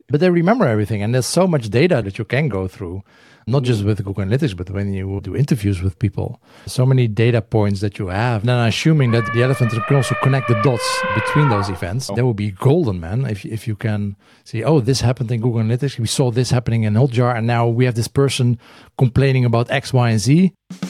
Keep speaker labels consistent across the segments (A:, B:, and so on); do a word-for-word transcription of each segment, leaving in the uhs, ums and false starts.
A: But they remember everything, and there's so much data that you can go through, not just with Google Analytics, but when you do interviews with people. So many data points that you have. And then assuming that the elephant can also connect the dots between those events, oh. that would be golden, man. If, if you can see, oh, this happened in Google Analytics, we saw this happening in Hotjar, and now we have this person complaining about X, Y, and Z.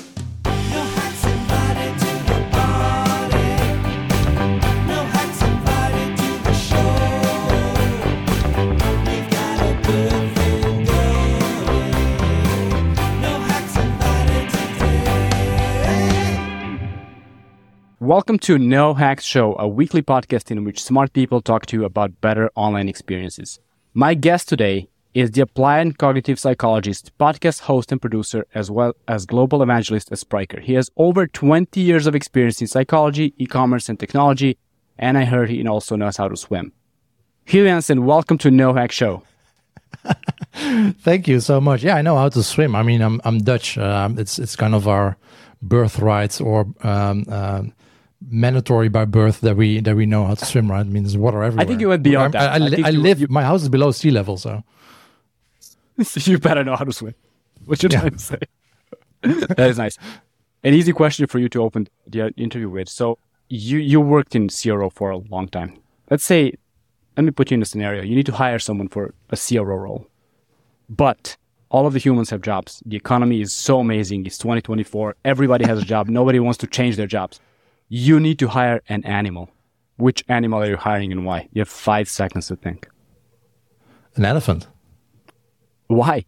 B: Welcome to No Hacks Show, a weekly podcast in which smart people talk to you about better online experiences. My guest today is the applied cognitive psychologist, podcast host and producer, as well as global evangelist at Spryker. He has over twenty years of experience in psychology, e-commerce, and technology, and I heard he also knows how to swim. Hugh Jansen, welcome to No Hacks Show.
A: Thank you so much. Yeah, I know how to swim. I mean, I'm I'm Dutch. Uh, it's it's kind of our birthright or um, uh, mandatory by birth that we that we know how to swim, right? It means water everywhere.
B: I think you went beyond
A: I,
B: that.
A: I, I, I, I
B: you,
A: live.
B: You,
A: my house is below sea level, so
B: you better know how to swim. What you're
A: yeah.
B: trying to say? That is nice. An easy question for you to open the interview with. So you you worked in C R O for a long time. Let's say, let me put you in a scenario. You need to hire someone for a C R O role, but all of the humans have jobs. The economy is so amazing. It's twenty twenty-four. Everybody has a job. Nobody wants to change their jobs. You need to hire an animal. Which animal are you hiring and why? You have five seconds to think.
A: An elephant.
B: Why?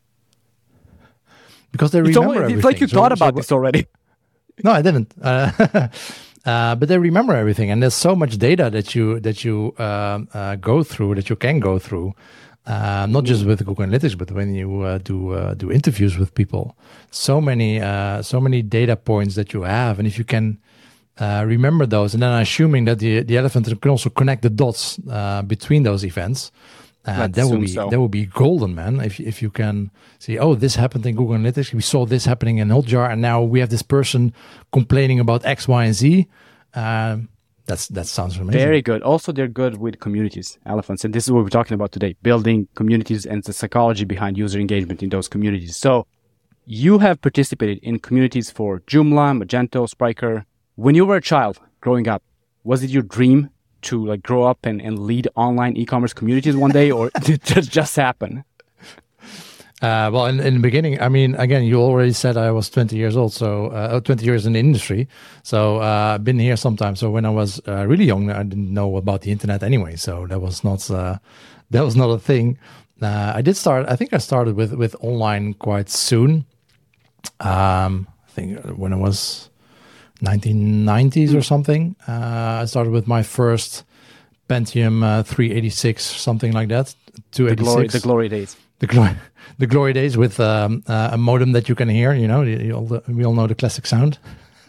A: Because they
B: it's
A: remember
B: always,
A: everything.
B: It's like you
A: so,
B: thought about
A: so,
B: this already.
A: No, I didn't. Uh, uh, but they remember everything, and there's so much data that you that you uh, uh, go through, that you can go through. Uh, not just with Google Analytics, but when you uh, do uh, do interviews with people, so many uh, so many data points that you have, and if you can uh, remember those, and then assuming that the the elephant can also connect the dots uh, between those events, uh, that would be
B: so.
A: that would be golden, man. If if you can see, oh, this happened in Google Analytics, we saw this happening in Hotjar, and now we have this person complaining about X, Y, and Z. Um, That's that sounds amazing.
B: Very good. Also, they're good with communities, elephants. And this is what we're talking about today, building communities and the psychology behind user engagement in those communities. So you have participated in communities for Joomla, Magento, Spryker. When you were a child growing up, was it your dream to like grow up and, and lead online e-commerce communities one day, or did it just happen?
A: Uh, well, in, in the beginning, I mean, again, you already said I was twenty years old, so uh, twenty years in the industry. So uh, I've been here sometimes. So when I was uh, really young, I didn't know about the internet anyway. So that was not uh, that was not a thing. Uh, I did start. I think I started with with online quite soon. Um, I think when I was nineteen nineties or something. Uh, I started with my first Pentium uh, three eighty-six, something like that. two eighty-six.
B: The glory, the glory days.
A: The glory, the glory days with um, uh, a modem that you can hear. You know, you all the, we all know the classic sound.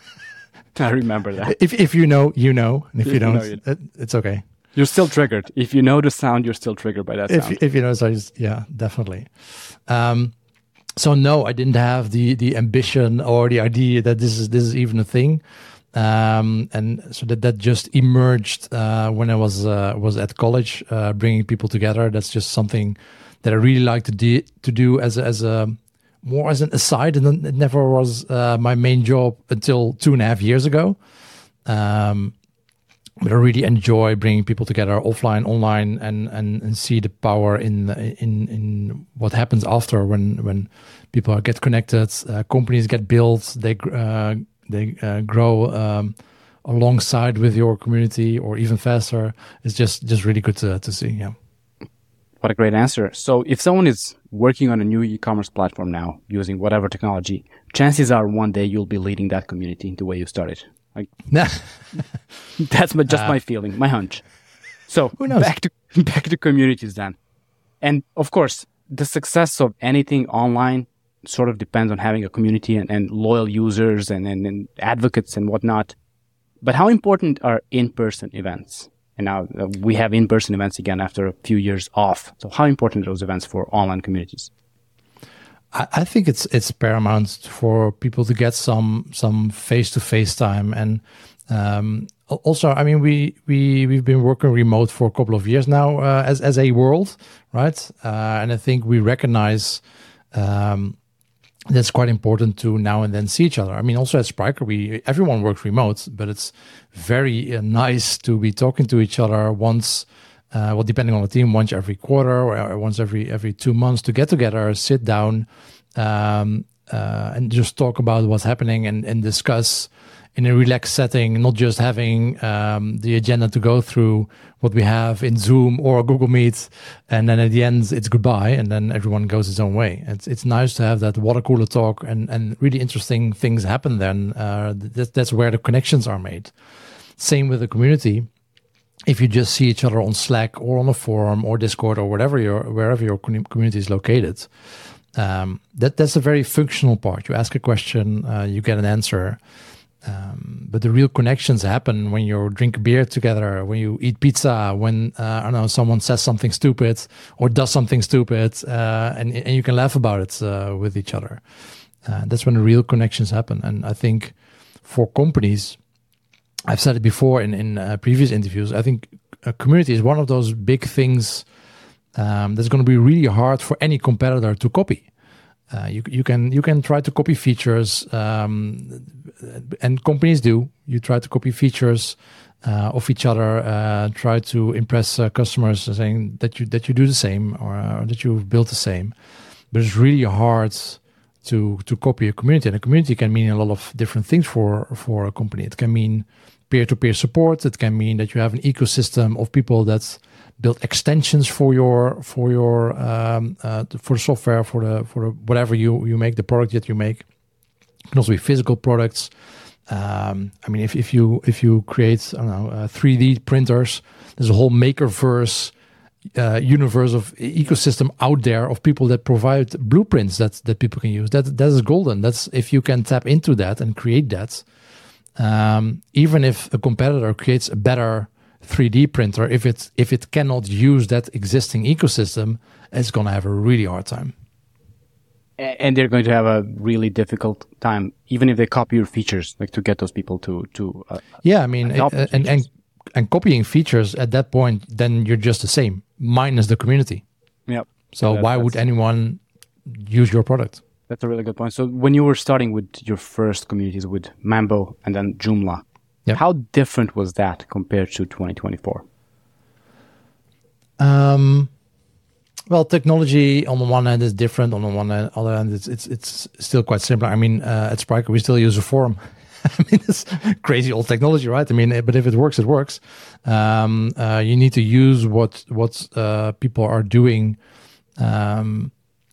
B: I remember that.
A: If if you know, you know, and if, if you don't, you know, it, it's okay.
B: You're still triggered. If you know the sound, you're still triggered by that
A: if,
B: sound.
A: If you know, so just, yeah, definitely. Um, so no, I didn't have the the ambition or the idea that this is this is even a thing. Um, and so that that just emerged uh, when I was uh, was at college, uh, bringing people together. That's just something that I really like to do to do as a, as a more as an aside, and it never was uh, my main job until two and a half years ago. Um, but I really enjoy bringing people together, offline, online, and and, and see the power in in in what happens after when when people get connected, uh, companies get built, they uh, they uh, grow um, alongside with your community, or even faster. It's just just really good to to see. Yeah.
B: What a great answer. So if someone is working on a new e-commerce platform now, using whatever technology, chances are one day you'll be leading that community the way you started. Like, that's my, just uh, my feeling, my hunch. So back to back to communities then. And of course, the success of anything online sort of depends on having a community and, and loyal users and, and, and advocates and whatnot. But how important are in-person events? And now uh, we have in-person events again after a few years off. So how important are those events for online communities?
A: I, I think it's it's paramount for people to get some some face-to-face time. And um, also, I mean, we we we've been working remote for a couple of years now uh, as as a world, right? Uh, and I think we recognize um, that's quite important to now and then see each other. I mean, also at Spryker, we everyone works remote, but it's very uh, nice to be talking to each other once. Uh, well, depending on the team, once every quarter or once every every two months to get together, sit down, um, uh, and just talk about what's happening and, and discuss in a relaxed setting, not just having um, the agenda to go through what we have in Zoom or Google Meet, and then at the end it's goodbye, and then everyone goes its own way. It's it's nice to have that water cooler talk, and, and really interesting things happen then. Uh, that, that's where the connections are made. Same with the community. If you just see each other on Slack or on a forum or Discord or whatever your wherever your community is located, um, that that's a very functional part. You ask a question, uh, you get an answer, um, but the real connections happen when you drink a beer together, when you eat pizza, when uh, I don't know, someone says something stupid or does something stupid, uh, and and you can laugh about it uh, with each other. Uh, that's when the real connections happen. And I think for companies, I've said it before in, in uh, previous interviews, I think a community is one of those big things um, that's going to be really hard for any competitor to copy. Uh, you, you can you can try to copy features, um, and companies do. You try to copy features uh, of each other, uh, try to impress uh, customers saying that you that you do the same or, uh, or that you've built the same. But it's really hard to to copy a community, and a community can mean a lot of different things for for a company. It can mean peer-to-peer support. It can mean that you have an ecosystem of people that build extensions for your for your um, uh, for the software, for the for the whatever you you make, the product that you make. It can also be physical products. Um, I mean, if if you if you create I don't know uh, three D printers, there's a whole Makerverse uh, universe of ecosystem out there of people that provide blueprints that that people can use. That that is golden. That's if you can tap into that and create that. Um, even if a competitor creates a better three D printer, if it if it cannot use that existing ecosystem, it's going to have a really hard time.
B: And they're going to have a really difficult time, even if they copy your features, like to get those people to to. Uh,
A: yeah, I mean, uh, and and and copying features at that point, then you're just the same, minus the community.
B: Yep.
A: So that, why would anyone use your product?
B: That's a really good point. So when you were starting with your first communities with Mambo and then Joomla, yep. How different was that compared to twenty twenty-four?
A: Um, well, technology on the one hand is different. On the one hand, other hand, it's it's it's still quite similar. I mean, uh, at Spryker, we still use a forum. I mean, it's crazy old technology, right? I mean, but if it works, it works. Um, uh, you need to use what what uh, people are doing. Um,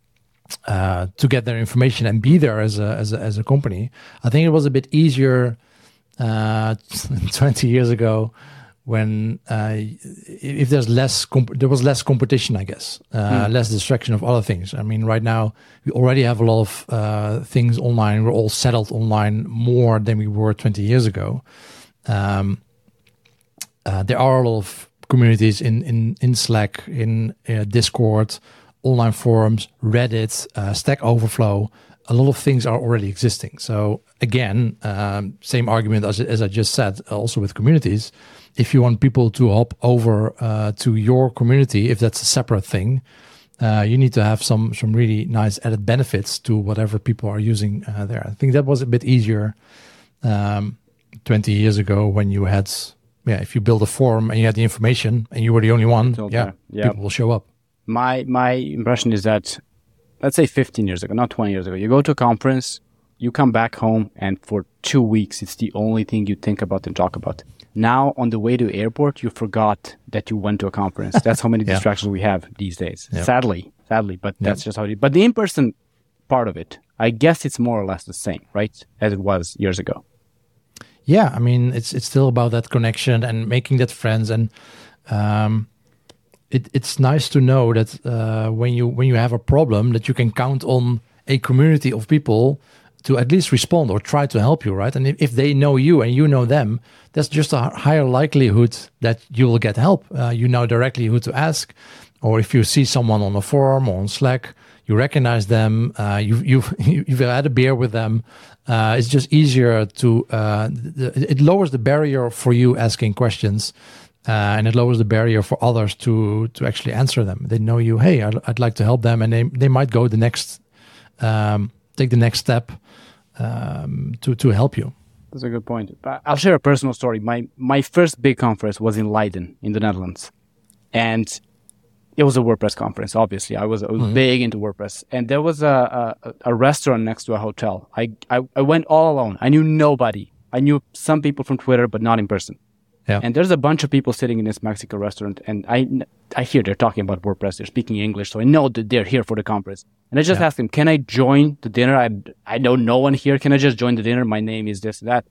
A: Uh, to get their information and be there as a, as a as a company. I think it was a bit easier uh, twenty years ago when uh, if there's less comp- there was less competition, I guess, uh, mm. less distraction of other things. I mean, right now we already have a lot of uh, things online. We're all settled online more than we were twenty years ago. Um, uh, there are a lot of communities in in in Slack, in uh, Discord, online forums, Reddit, uh, Stack Overflow. A lot of things are already existing. So again, um, same argument as, as I just said, also with communities. If you want people to hop over uh, to your community, if that's a separate thing, uh, you need to have some some really nice added benefits to whatever people are using uh, there. I think that was a bit easier um, twenty years ago when you had, yeah, if you build a forum and you had the information and you were the only one, yeah, yeah, people will show up.
B: My my impression is that, let's say fifteen years ago, not twenty years ago, you go to a conference, you come back home, and for two weeks, it's the only thing you think about and talk about. Now, on the way to airport, you forgot that you went to a conference. That's how many yeah. distractions we have these days. Yep. Sadly, sadly, but yep. that's just how it is. But the in-person part of it, I guess it's more or less the same, right? As it was years ago.
A: Yeah, I mean, it's it's still about that connection and making that friends. And um, it, it's nice to know that uh, when you when you have a problem, that you can count on a community of people to at least respond or try to help you, right? And if, if they know you and you know them, that's just a higher likelihood that you will get help. Uh, you know directly who to ask, or if you see someone on a forum or on Slack, you recognize them, uh, you've, you've, you've had a beer with them. Uh, it's just easier to, uh, the, it lowers the barrier for you asking questions. Uh, and it lowers the barrier for others to to actually answer them. They know you, hey, I'd, I'd like to help them, and they they might go the next, um, take the next step um, to to help you.
B: That's a good point. I'll share a personal story. My my first big conference was in Leiden, in the Netherlands, and it was a WordPress conference. Obviously, I was I was mm-hmm. big into WordPress, and there was a, a a restaurant next to a hotel. I, I I went all alone. I knew nobody. I knew some people from Twitter, but not in person.
A: Yeah.
B: And there's a bunch of people sitting in this Mexican restaurant, and I, I hear they're talking about WordPress. They're speaking English, so I know that they're here for the conference. And I just
A: yeah.
B: asked them, can I join the dinner? I, I know no one here. Can I just join the dinner? My name is this, that.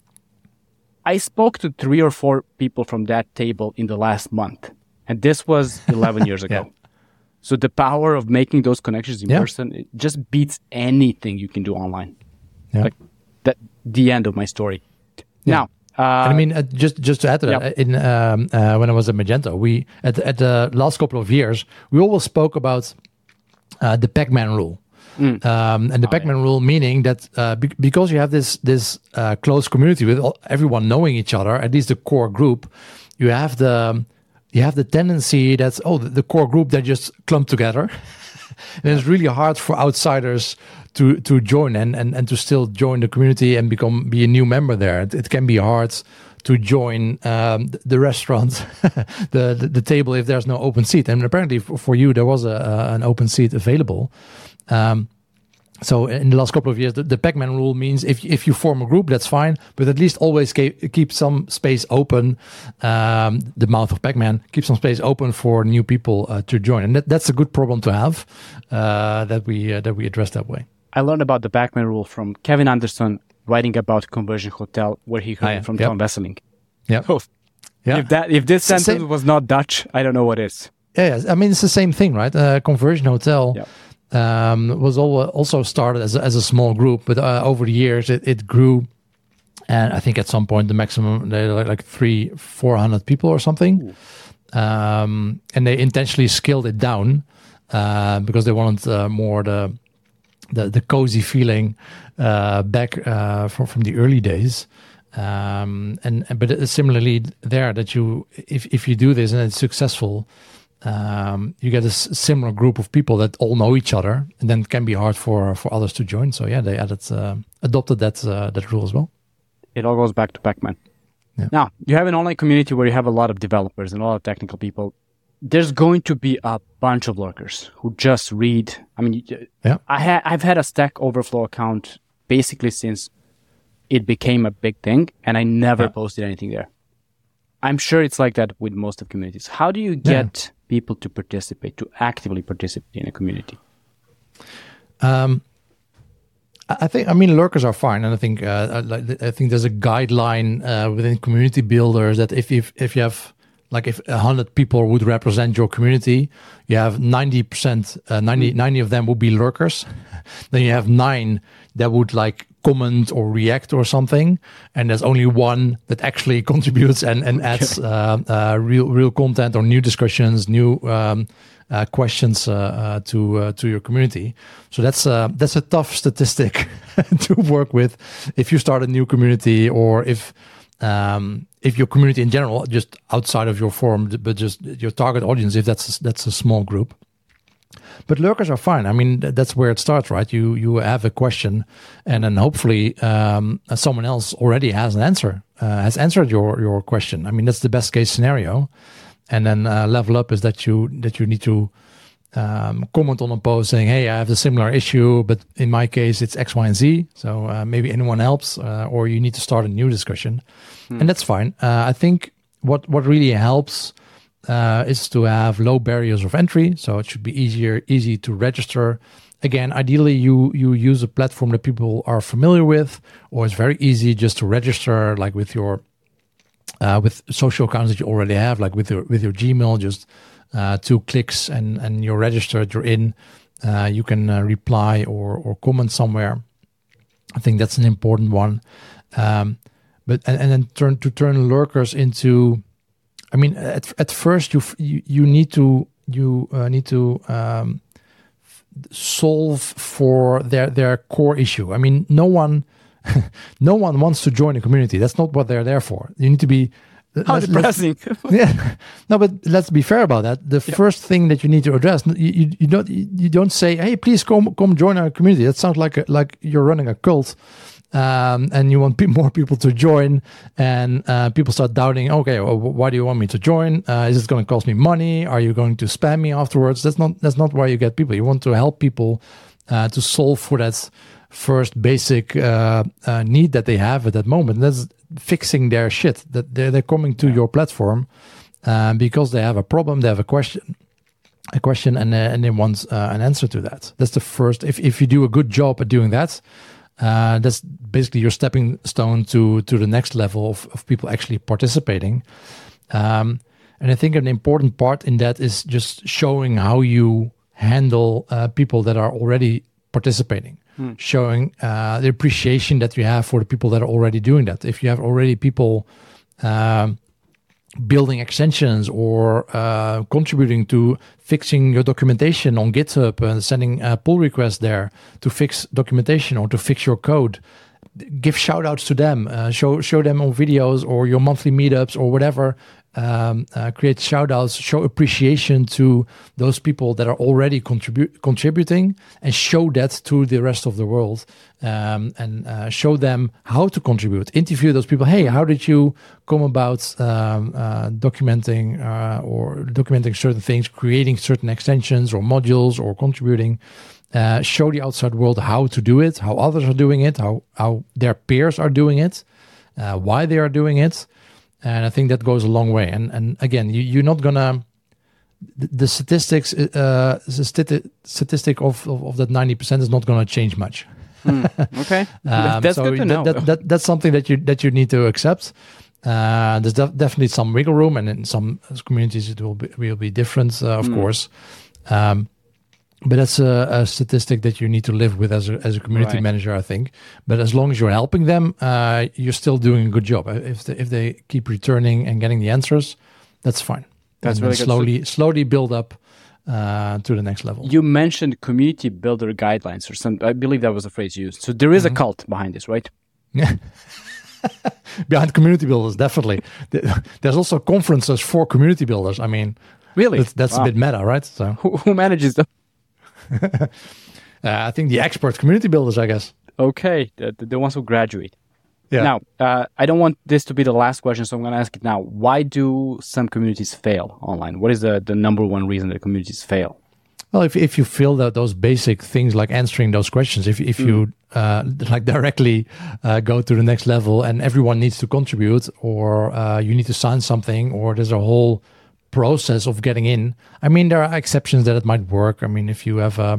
B: I spoke to three or four people from that table in the last month. And this was eleven years ago. Yeah. So the power of making those connections in yeah. person, it just beats anything you can do online.
A: Yeah.
B: Like that, the end of my story.
A: Yeah.
B: Now,
A: Uh, I mean, uh, just just to add to that,
B: yep.
A: in um, uh, when I was at Magento, we at at the last couple of years, we always spoke about uh, the Pac-Man rule, mm. um, and the oh, Pac-Man yeah. rule meaning that uh, be- because you have this this uh, close community with all, everyone knowing each other, at least the core group, you have the you have the tendency that's oh the, the core group that just clump together, and it's really hard for outsiders to to join and, and, and to still join the community and become be a new member there. It, it can be hard to join um, the, the restaurant, the, the the table if there's no open seat. And apparently for, for you there was a, a an open seat available. Um, so in the last couple of years, the, the Pac-Man rule means if if you form a group, that's fine, but at least always keep, keep some space open. Um, the mouth of Pac-Man, keep some space open for new people uh, to join, and that, that's a good problem to have. Uh, that we uh, that we address that way.
B: I learned about the Pac-Man rule from Kevin Anderson writing about Conversion Hotel, where he heard
A: ah, yeah.
B: it from
A: yep.
B: Tom Vesseling.
A: Yeah.
B: Oh,
A: yeah.
B: If that if this
A: it's
B: sentence was not Dutch, I don't know what is.
A: Yeah, I mean it's the same thing, right? Uh, Conversion Hotel
B: yep.
A: um, was all, also started as a, as a small group, but uh, over the years it, it grew, and I think at some point the maximum they like, like three, four hundred people or something, um, and they intentionally scaled it down uh, because they wanted uh, more the the the cozy feeling uh, back uh, from from the early days. Um, and but similarly there, that you if if you do this and it's successful, um, you get a s- similar group of people that all know each other, and then it can be hard for for others to join. So yeah, they added uh, adopted that uh, that rule as well.
B: It all goes back to Pac-Man.
A: Yeah.
B: Now you have an online community where you have a lot of developers and a lot of technical people. There's going to be a bunch of lurkers who just read. I mean,
A: yeah.
B: I ha- I've had a Stack Overflow account basically since it became a big thing, and I never yeah. posted anything there. I'm sure it's like that with most of communities. How do you get yeah. people to participate, to actively participate in a community?
A: Um, I think, I mean, lurkers are fine, and I think, uh, I think there's a guideline uh, within community builders that if if if you have like if a hundred people would represent your community, you have ninety percent, uh, ninety, ninety of them would be lurkers. Then you have nine that would like comment or react or something, and there's only one that actually contributes and, and adds uh, uh, real real content or new discussions, new um, uh, questions uh, uh, to uh, to your community. So that's uh, that's a tough statistic to work with if you start a new community, or if um, if your community in general, just outside of your forum, but just your target audience, if that's that's a small group. But lurkers are fine. I mean, that's where it starts, right? You you have a question, and then hopefully um, someone else already has an answer, uh, has answered your your question. I mean, that's the best case scenario. And then uh, level up is that you that you need to um, comment on a post saying, "Hey, I have a similar issue, but in my case, it's X, Y, and Z. So uh, maybe anyone helps, uh, or you need to start a new discussion," hmm. and that's fine. Uh, I think what what really helps. Uh, is to have low barriers of entry, so it should be easier, easy to register. Again, ideally, you you use a platform that people are familiar with, or it's very easy just to register, like with your uh, with social accounts that you already have, like with your with your Gmail. Just uh, two clicks and and you're registered. You're in. Uh, you can uh, reply or or comment somewhere. I think that's an important one. Um, but and, and then turn to turn lurkers into. I mean, at at first you you, you need to you uh, need to um, solve for their their core issue. I mean, no one no one wants to join a community. That's not what they're there for. You need to be
B: how depressing.
A: Yeah, no, but let's be fair about that. The yeah. first thing that you need to address, you, you, you don't you don't say, "Hey, please come come join our community." That sounds like a, like you're running a cult, um, and you want pe- more people to join, and uh, people start doubting. Okay, well, why do you want me to join? Uh, is it going to cost me money? Are you going to spam me afterwards? That's not that's not why you get people. You want to help people uh, to solve for that first basic uh, uh, need that they have at that moment. That's fixing their shit. That they're, they're coming to yeah. your platform uh, because they have a problem, they have a question, a question, and uh, and they want uh, an answer to that. That's the first. If if you do a good job at doing that, uh, that's basically your stepping stone to to the next level of, of people actually participating. Um, and I think an important part in that is just showing how you handle uh, people that are already participating. Hmm. Showing uh, the appreciation that you have for the people that are already doing that. If you have already people um, building extensions or uh, contributing to fixing your documentation on GitHub and sending a pull request there to fix documentation or to fix your code, give shout outs to them, uh, show show them on videos or your monthly meetups or whatever. Um, uh, create shout outs, show appreciation to those people that are already contribute contributing, and show that to the rest of the world, um, and uh, show them how to contribute. Interview those people. Hey, how did you come about um, uh, documenting uh, or documenting certain things, creating certain extensions or modules, or contributing? Uh, show the outside world how to do it, how others are doing it, how how their peers are doing it, uh, why they are doing it. And I think that goes a long way. And and again, you, you're not gonna the, the statistics, uh, the stati- statistic of, of of that ninety percent is not gonna change much.
B: Mm, okay, um, that's
A: so
B: good to
A: that,
B: know.
A: That, that that's something that you that you need to accept. Uh, there's def- definitely some wiggle room, and in some communities it will be will be different, uh, of mm. course. Um, But that's a, a statistic that you need to live with as a as a community right. manager, I think. But as long as you're helping them, uh, you're still doing a good job. If they, if they keep returning and getting the answers, that's fine.
B: That's
A: and
B: really
A: slowly
B: good.
A: slowly build up uh, to the next level.
B: You mentioned community builder guidelines, or some. I believe that was the phrase used. So there is mm-hmm. a cult behind this, right?
A: Yeah. Behind community builders, definitely. There's also conferences for community builders. I mean,
B: really,
A: that's, that's wow. a bit meta, right? So
B: who, who manages them?
A: uh, I think the expert community builders, I guess.
B: Okay, the, the ones who graduate.
A: Yeah.
B: Now, uh, I don't want this to be the last question, so I'm going to ask it now. Why do some communities fail online? What is the, the number one reason that communities fail?
A: Well, if if you feel that those basic things like answering those questions, if if mm. you uh, like directly uh, go to the next level and everyone needs to contribute, or uh, you need to sign something, or there's a whole process of getting in. I mean, there are exceptions that it might work. I mean, if you have a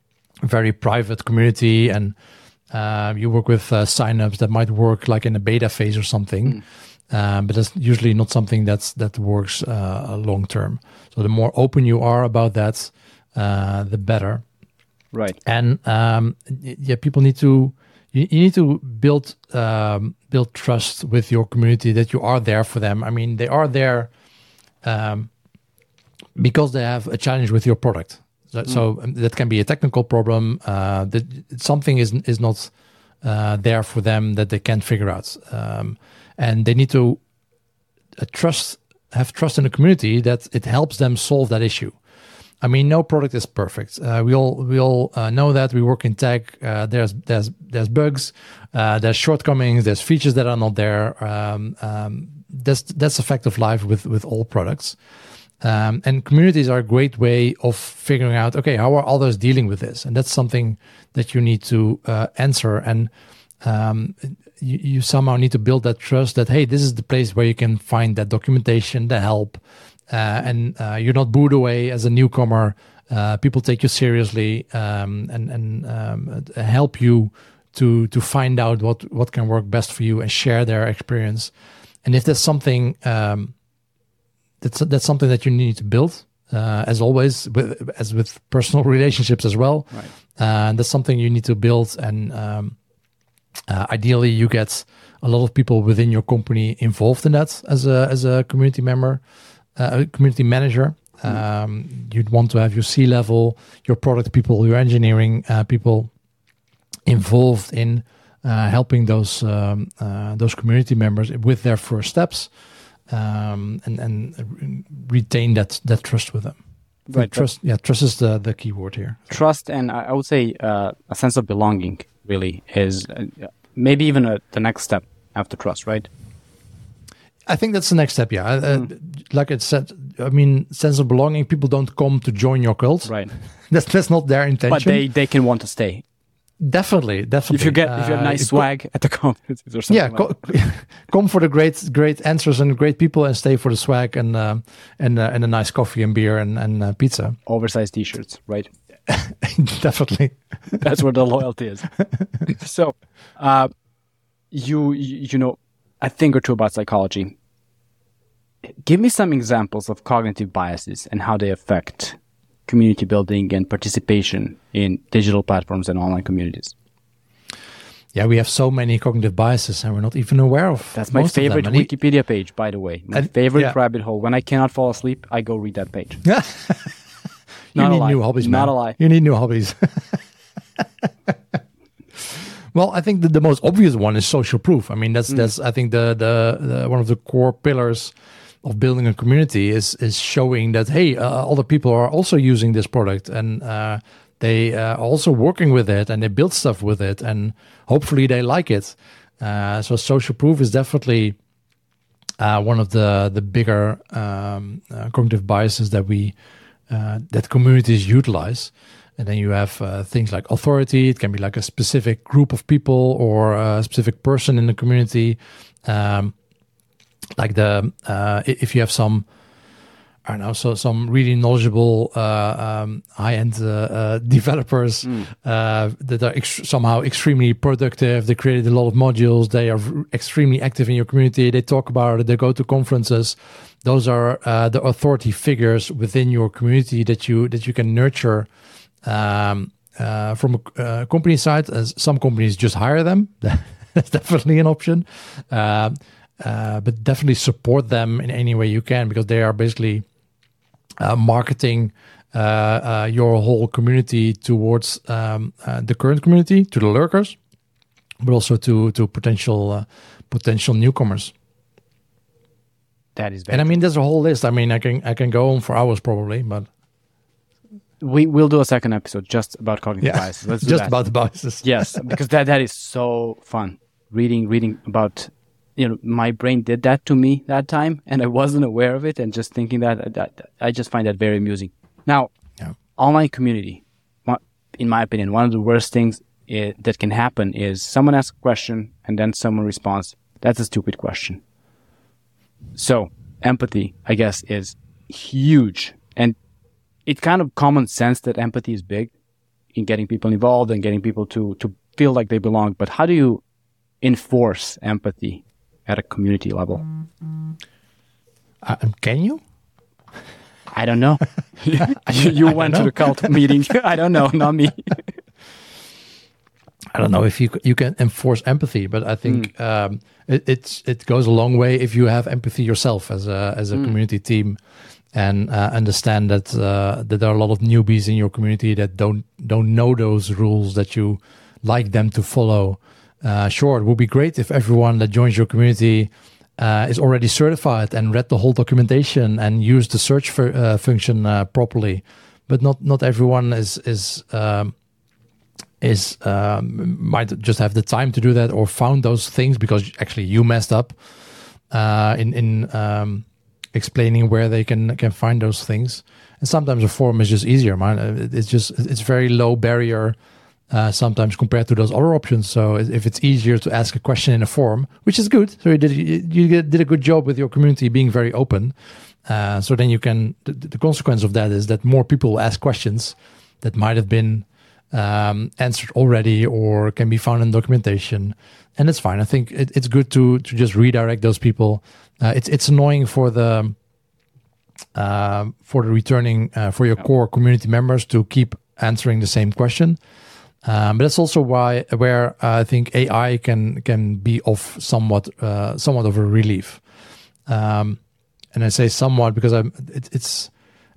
A: very private community and uh, you work with uh, signups, that might work like in a beta phase or something. Mm. Um, but that's usually not something that's that works uh, long term. So the more open you are about that, uh, the better.
B: Right.
A: And um, yeah, people need to you, you need to build um, build trust with your community that you are there for them. I mean, they are there. Um, because they have a challenge with your product, so, mm. so um, that can be a technical problem. Uh, that something is is not uh, there for them that they can't figure out, um, and they need to uh, trust, have trust in the community that it helps them solve that issue. I mean, no product is perfect. Uh, we all we all uh, know that. We work in tech. Uh, there's there's there's bugs. Uh, there's shortcomings. There's features that are not there. Um, um, that's that's a fact of life with with all products. Um, and communities are a great way of figuring out, okay, how are others dealing with this? And that's something that you need to uh, answer. And um, you, you somehow need to build that trust that, hey, this is the place where you can find that documentation, the help, uh, and uh, you're not booed away as a newcomer. Uh, people take you seriously um, and, and um, help you to to find out what, what can work best for you and share their experience. And if there's something... Um, That's that's something that you need to build, uh, as always, with, as with personal relationships as well.
B: Right.
A: Uh, that's something you need to build, and um, uh, ideally, you get a lot of people within your company involved in that as a as a community member, uh, a community manager. Um, you'd want to have your C-level, your product people, your engineering uh, people involved in uh, helping those um, uh, those community members with their first steps, um, and and retain that that trust with them.
B: Right,
A: trust, yeah, trust is the the key word here.
B: Trust, and I would say uh, a sense of belonging really is uh, maybe even a, the next step after trust, right?
A: I think that's the next step. Yeah, uh, mm. like it said, I mean, sense of belonging. People don't come to join your cult,
B: right?
A: that's that's not their intention.
B: But they, they can want to stay.
A: Definitely, definitely.
B: If you get if you have nice uh, swag co- at the conferences or something.
A: Yeah,
B: like
A: co- come for the great great answers and great people, and stay for the swag and uh, and uh, and a nice coffee and beer and and uh, pizza.
B: Oversized T-shirts, right?
A: Definitely.
B: That's where the loyalty is. So, uh, you you know a thing or two about psychology. Give me some examples of cognitive biases and how they affect community building and participation in digital platforms and online communities.
A: Yeah, we have so many cognitive biases and we're not even aware of.
B: That's my
A: most
B: favorite
A: of them.
B: Wikipedia page, by the way. My
A: and,
B: favorite
A: yeah.
B: rabbit hole. When I cannot fall asleep, I go read that page.
A: you
B: Not
A: need
B: a lie.
A: new hobbies, man.
B: Not a lie.
A: You need new hobbies. Well, I think that the most obvious one is social proof. I mean, that's mm. that's I think the, the the one of the core pillars of building a community is is showing that, hey, uh, other people are also using this product and uh, they uh, are also working with it and they build stuff with it and hopefully they like it. Uh, so social proof is definitely uh, one of the the bigger um, uh, cognitive biases that we uh, that communities utilize. And then you have uh, things like authority. It can be like a specific group of people or a specific person in the community. Um, like the uh, if you have some, I don't know, so some really knowledgeable uh, um, high-end uh, uh, developers mm. uh, that are ex- somehow extremely productive. They created a lot of modules. They are r- extremely active in your community. They talk about it. They go to conferences. Those are uh, the authority figures within your community that you that you can nurture. Um, uh, from a uh, company side, as some companies just hire them. That's definitely an option. Uh, uh, but definitely support them in any way you can, because they are basically uh, marketing uh, uh, your whole community towards um, uh, the current community, to the lurkers, but also to to potential uh, potential newcomers.
B: That is very
A: and I mean, there's a whole list. I mean, I can I can go on for hours probably, but.
B: We will do a second episode just about cognitive
A: yeah,
B: biases. Let's do
A: just
B: that.
A: about the biases.
B: Yes, because that that is so fun. Reading, reading about, you know, my brain did that to me that time, and I wasn't aware of it. And just thinking that, that I just find that very amusing. Now, yeah. Online community, in my opinion, one of the worst things is, that can happen is someone asks a question and then someone responds, "That's a stupid question." So empathy, I guess, is huge. And it's kind of common sense that empathy is big in getting people involved and getting people to, to feel like they belong. But how do you enforce empathy at a community level?
A: Uh, can you?
B: I don't know. you you went to the cult meeting. I don't know, not me.
A: I don't know if you you can enforce empathy, but I think mm. um, it, it's it goes a long way if you have empathy yourself as a as a mm. community team. And uh, understand that uh, that there are a lot of newbies in your community that don't don't know those rules that you like them to follow. Uh, sure, it would be great if everyone that joins your community uh, is already certified and read the whole documentation and used the search for, uh, function uh, properly. But not not everyone is is um, is um, might just have the time to do that or found those things because actually you messed up uh, in in. Um, explaining where they can can find those things. And sometimes a forum is just easier, man. It's just it's very low barrier uh, sometimes compared to those other options. So if it's easier to ask a question in a forum, which is good, so you did you did a good job with your community being very open. Uh, so then you can the, the consequence of that is that more people ask questions that might have been um, answered already or can be found in documentation, and it's fine. I think it, it's good to to just redirect those people. Uh, it's it's annoying for the uh, for the returning uh, for your yeah. core community members to keep answering the same question, um, but that's also why where uh, I think A I can can be of somewhat uh, somewhat of a relief. Um, and I say somewhat because I'm it, it's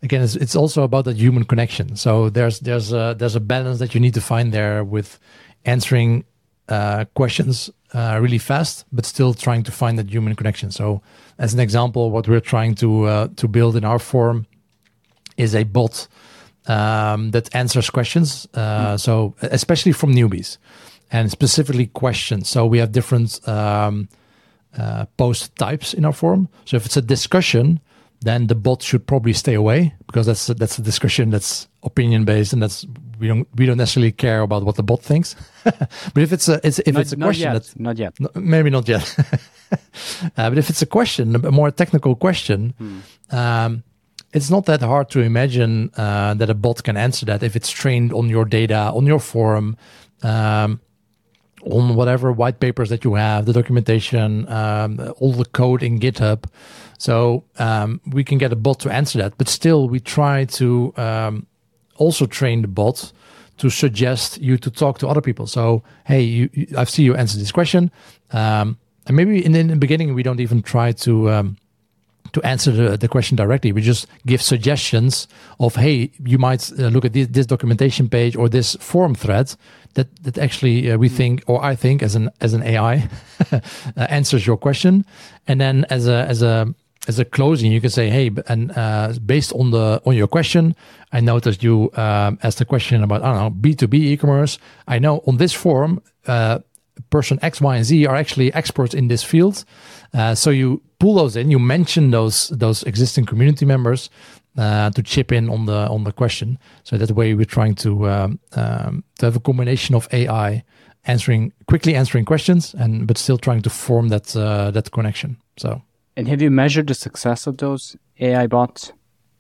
A: again, it's, it's also about that human connection. So there's there's a there's a balance that you need to find there with answering uh, questions uh, really fast, but still trying to find that human connection. So, as an example, what we're trying to uh, to build in our forum is a bot um, that answers questions. Uh, mm. So, especially from newbies, and specifically questions. So we have different um, uh, post types in our forum. So if it's a discussion, then the bot should probably stay away, because that's a, that's a discussion that's opinion based, and that's we don't we don't necessarily care about what the bot thinks. But if it's a it's, if
B: not,
A: it's a
B: not
A: question,
B: yet.
A: that's
B: not yet,
A: no, maybe not yet. uh, but if it's a question, a more technical question, hmm. um, it's not that hard to imagine uh, that a bot can answer that if it's trained on your data, on your forum. Um, on whatever white papers that you have, the documentation, um, all the code in GitHub. So um, we can get a bot to answer that. But still, we try to um, also train the bot to suggest you to talk to other people. So, hey, you, you, I see you answer this question. Um, and maybe in, in the beginning, we don't even try to... Um, to answer the, the question directly. We just give suggestions of, hey, you might uh, look at this, this documentation page or this forum thread that that actually uh, we think, or I think as an as an A I uh, answers your question. And then as a as a as a closing, you can say, hey, and uh, based on the on your question, I noticed you um, asked a question about, I don't know, B two B e-commerce. I know on this forum, uh, person X, Y, and Z are actually experts in this field. Uh, so you pull those in, you mention those those existing community members uh, to chip in on the on the question. So that way we're trying to um, um, to have a combination of A I answering quickly answering questions, and but still trying to form that uh, that connection. So.
B: And have you measured the success of those A I bots?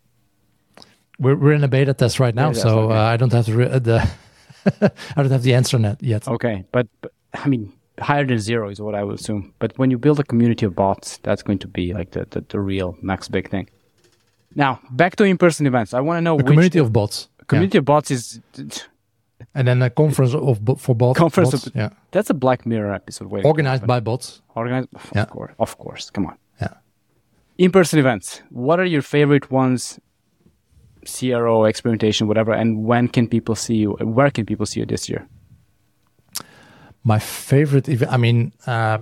A: We're we're in a beta test right now,
B: Beta
A: so
B: test, okay.
A: uh, I don't have the, re- the I don't have the answer net yet.
B: Okay, but, but I mean. Higher than zero is what I would assume. But when you build a community of bots, that's going to be like the, the, the real next big thing. Now, back to in-person events. I want to know
A: a
B: which...
A: community of bots.
B: Community
A: yeah.
B: of bots is...
A: And then a conference of for bots.
B: Conference
A: bots,
B: of...
A: Yeah.
B: That's a Black Mirror episode. Wait,
A: Organized by bots.
B: Organized... Of
A: yeah.
B: course. Of course. Come on.
A: Yeah.
B: In-person events. What are your favorite ones? C R O, experimentation, whatever. And when can people see you? Where can people see you this year?
A: My favorite event, I mean, uh,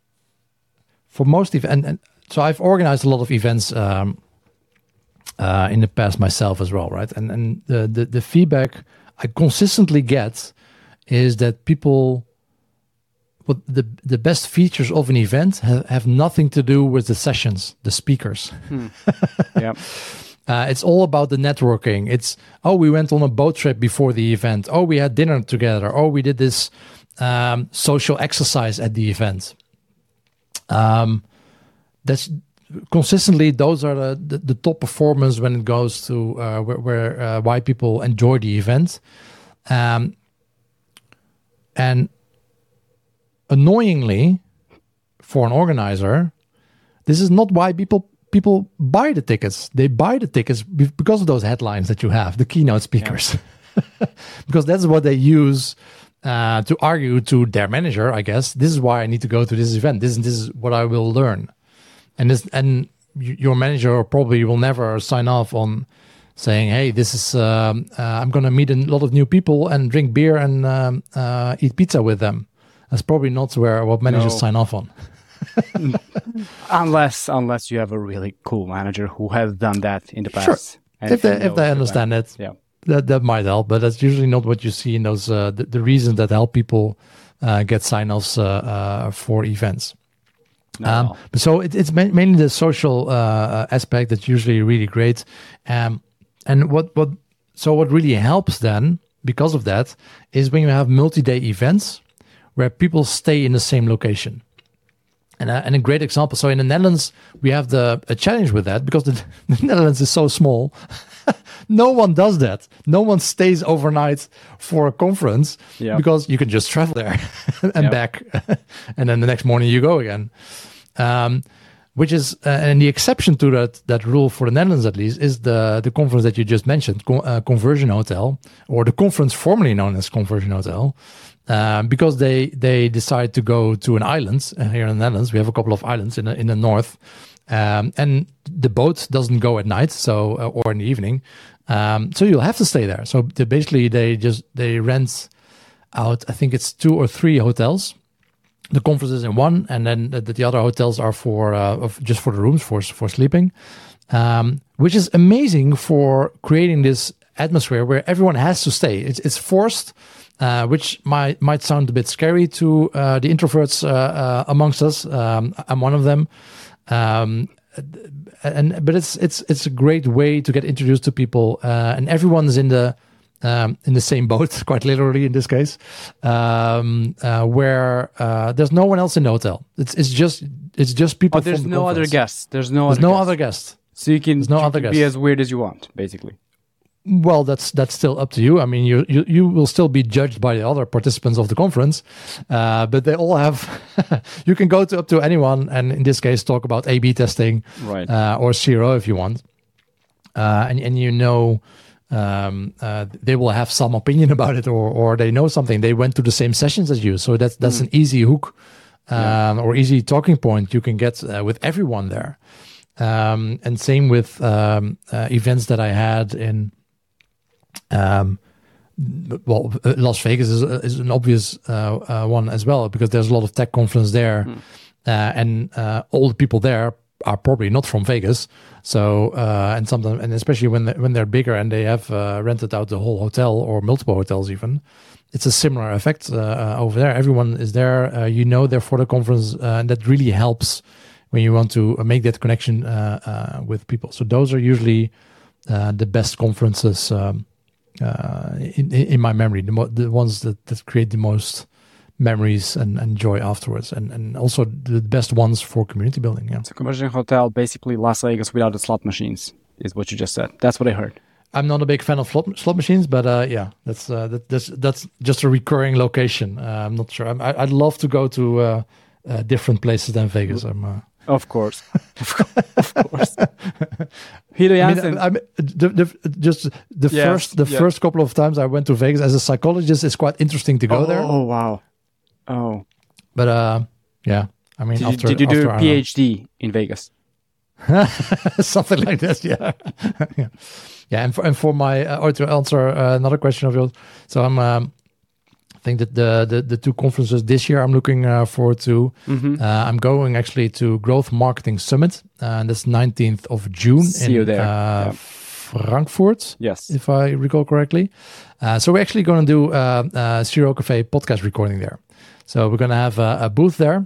A: for most events, and, and so I've organized a lot of events um, uh, in the past myself as well, right? And and the, the, the feedback I consistently get is that people, what the, the best features of an event have, have nothing to do with the sessions, the speakers.
B: Hmm. Yeah.
A: Uh, it's all about the networking. It's, oh, we went on a boat trip before the event. Oh, we had dinner together. Oh, we did this um, social exercise at the event. Um, that's consistently, those are the, the, the top performers when it goes to uh, where, where uh, why people enjoy the event. Um, and annoyingly, for an organizer, this is not why people people buy the tickets. They buy the tickets because of those headlines that you have, the keynote speakers. Yeah. Because that's what they use uh, to argue to their manager, I guess. This is why I need to go to this event. This, this is what I will learn. And this, and your manager probably will never sign off on saying, hey, this is, um, uh, I'm going to meet a lot of new people and drink beer and um, uh, eat pizza with them. That's probably not where what managers no. sign off on.
B: unless unless you have a really cool manager who has done that in the past.
A: Sure. If they if they understand it,
B: yeah.
A: that that might help. But that's usually not what you see in those uh, the, the reasons that help people uh, get sign-offs uh, uh, for events.
B: No.
A: Um, but so it, it's ma- mainly the social uh, aspect that's usually really great. Um, and what what so what really helps then because of that is when you have multi-day events where people stay in the same location. And a, and a great example. So in the Netherlands, we have the a challenge with that because the, the Netherlands is so small. No one does that. No one stays overnight for a conference yep. because you can just travel there and yep. back. And then the next morning you go again. Um, which is, uh, and the exception to that that rule for the Netherlands at least is the, the conference that you just mentioned, Con- uh, Conversion Hotel, or the conference formerly known as Conversion Hotel. Um, because they they decide to go to an island uh, here in the Netherlands. We have a couple of islands in the, in the north, Um, and the boat doesn't go at night, so uh, or in the evening, um, so you'll have to stay there. So they basically, they just they rent out. I think it's two or three hotels. The conference is in one, and then the, the other hotels are for uh, of just for the rooms for for sleeping, um, which is amazing for creating this atmosphere where everyone has to stay. It's it's forced. Uh, which might might sound a bit scary to uh, the introverts uh, uh, amongst us. Um, I'm one of them, um, and but it's it's it's a great way to get introduced to people, uh, and everyone's in the um, in the same boat, quite literally in this case, um, uh, where uh, there's no one else in the hotel. It's it's just it's just people.
B: Oh, there's
A: from the
B: no
A: conference.
B: other guests. There's no
A: there's
B: other
A: no
B: guests.
A: other guests.
B: So you can,
A: no
B: you
A: other
B: can be
A: guests.
B: as weird as you want, basically.
A: Well, that's that's still up to you. I mean, you you, you will still be judged by the other participants of the conference, uh, but they all have. You can go to up to anyone, and in this case, talk about A B testing,
B: right,
A: uh, or zero if you want, uh, and and you know, um, uh, they will have some opinion about it, or or they know something. They went to the same sessions as you, so that's that's mm. an easy hook, um, yeah. or easy talking point you can get uh, with everyone there, um, and same with um, uh, events that I had in. Um, well, Las Vegas is, is an obvious uh, uh, one as well, because there's a lot of tech conference there, mm. uh, and uh, all the people there are probably not from Vegas. So, uh, and sometimes, and especially when they, when they're bigger and they have uh, rented out the whole hotel or multiple hotels, even, it's a similar effect uh, uh, over there. Everyone is there, uh, you know, they're for the conference, uh, and that really helps when you want to make that connection uh, uh, with people. So those are usually uh, the best conferences. Um, Uh, in, in my memory, the, mo- the ones that, that create the most memories and, and joy afterwards, and, and also the best ones for community building. Yeah.
B: So Conversion Hotel, basically Las Vegas without the slot machines, is what you just said. That's what I heard.
A: I'm not a big fan of slot, slot machines, but uh, yeah, that's uh, that, that's that's just a recurring location. Uh, I'm not sure. I'm, I, I'd love to go to uh, uh, different places than Vegas. I'm. Uh,
B: Of course, of course. Guido Janssen.
A: I mean, I mean, the, the, just the
B: yes,
A: first, the
B: yeah.
A: first couple of times I went to Vegas as a psychologist, it's quite interesting to go
B: oh,
A: there.
B: Oh wow! Oh,
A: but uh, yeah. I mean,
B: did
A: after,
B: you, did you do
A: after,
B: a PhD in Vegas?
A: Something like this, yeah, yeah, yeah. And for and for my uh, or to answer uh, another question of yours, so I'm. Um, I think that the, the the two conferences this year I'm looking uh, forward to.
B: Mm-hmm.
A: Uh, I'm going actually to Growth Marketing Summit, uh, and that's nineteenth of June
B: See
A: in
B: you there.
A: Uh,
B: yeah.
A: Frankfurt.
B: Yes,
A: if I recall correctly. Uh, so we're actually going to do uh, uh, Zero Cafe podcast recording there. So we're going to have a, a booth there,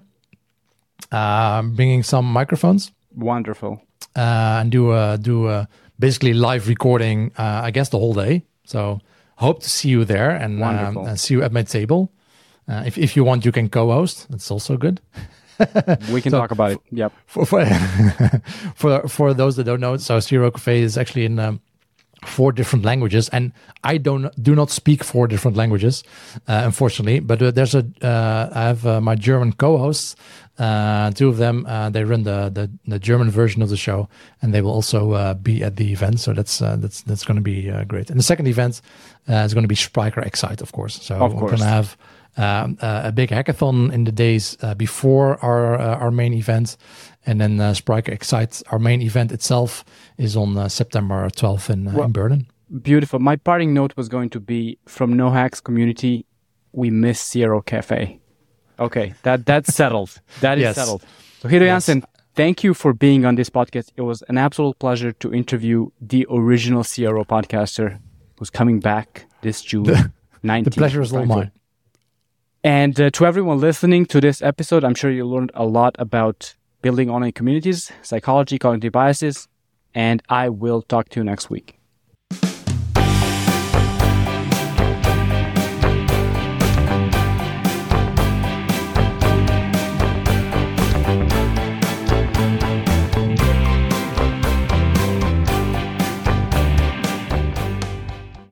A: uh, bringing some microphones.
B: Wonderful.
A: Uh, and do a, do a basically live recording. Uh, I guess the whole day. So. Hope to see you there and, um, and see you at my table. Uh, if if you want, you can co-host. That's also good.
B: We can so talk about it. Yep.
A: For for, for for those that don't know, so Zero Cafe is actually in um, four different languages, and I don't do not speak four different languages, uh, unfortunately. But uh, there's a uh, I have uh, my German co-hosts. Uh, two of them, uh, they run the, the the German version of the show, and they will also uh, be at the event. So that's uh, that's that's going to be uh, great. And the second event uh, is going to be Spryker Excite, of course. So
B: of
A: we're
B: course.
A: going to have um, uh, a big hackathon in the days uh, before our uh, our main event, and then uh, Spryker Excite, our main event itself, is on uh, September twelfth in, uh, well, in Berlin.
B: Beautiful. My parting note was going to be, from No Hacks community, we miss Zero Cafe. Okay, that that's settled. That is
A: yes.
B: settled. So Guido
A: yes.
B: Janssen, thank you for being on this podcast. It was an absolute pleasure to interview the original C R O podcaster who's coming back this June nineteenth.
A: The pleasure is all mine.
B: And uh, to everyone listening to this episode, I'm sure you learned a lot about building online communities, psychology, cognitive biases, and I will talk to you next week.